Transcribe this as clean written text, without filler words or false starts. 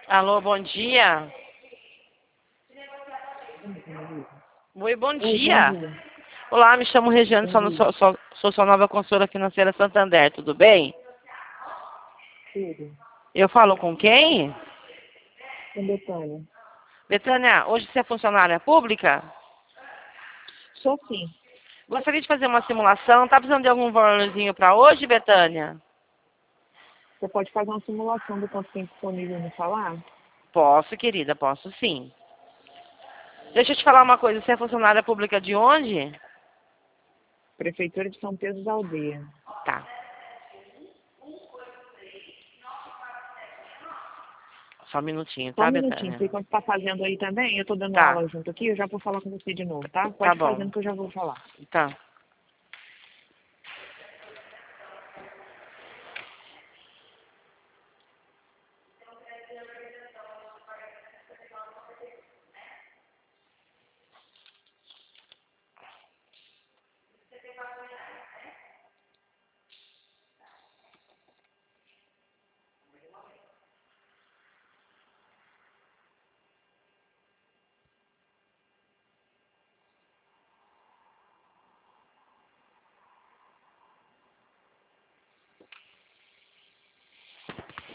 Alô, bom dia. Oi, bom Oi, bom dia. dia. Olá, me chamo Regiane, Bom dia. sou sua nova consultora financeira Santander, tudo bem? Tudo. Eu falo com quem? Com Betânia. Betânia, hoje você é funcionária pública? Sou sim. Gostaria de fazer uma simulação, tá precisando de algum valorzinho para hoje, Betânia? Você pode fazer uma simulação do quanto tem disponível no salário? Posso, querida, posso sim. Deixa eu te falar uma coisa, você é funcionária pública de onde? Prefeitura de São Pedro da Aldeia. Tá. Só um minutinho, Só um tá, minutinho. Betânia? Você enquanto está fazendo aí também, eu estou dando Tá, aula junto aqui, eu já vou falar com você de novo, tá? tá Pode bom. fazendo que eu já vou falar. Tá.